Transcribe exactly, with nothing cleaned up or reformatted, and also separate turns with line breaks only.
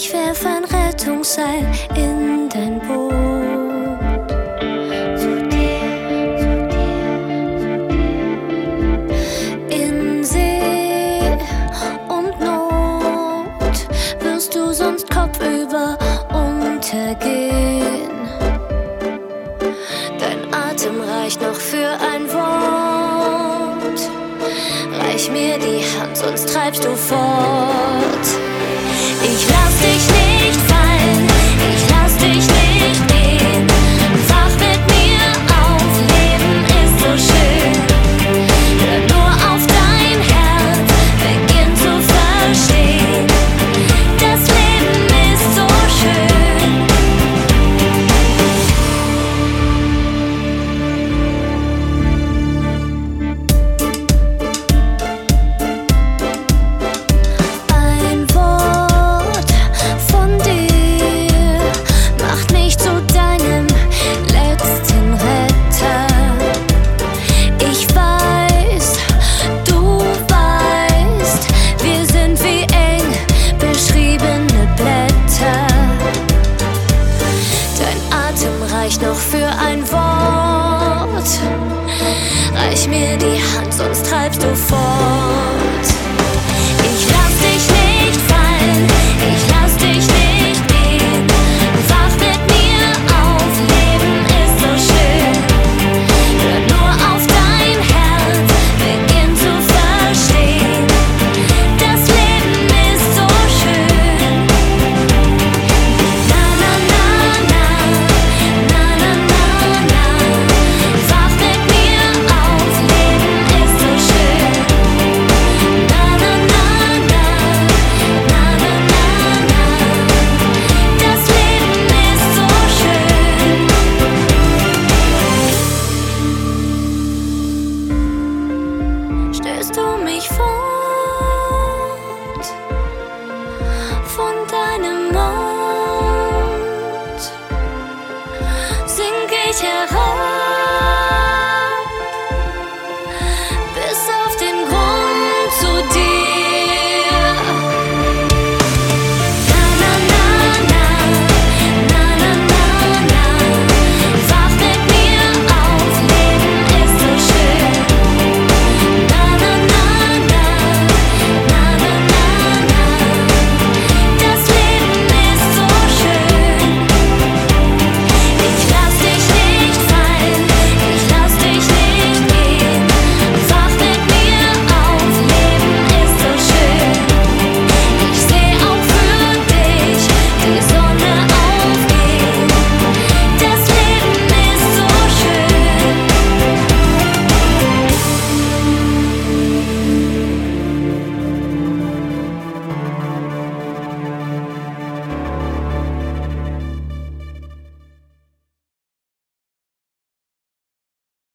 Ich werf ein Rettungsseil in dein Boot. Zu dir, zu dir, zu dir. In See und Not wirst du sonst kopfüber untergehen. Dein Atem reicht noch für ein Wort. Reich mir die Hand, sonst treibst du fort. Ich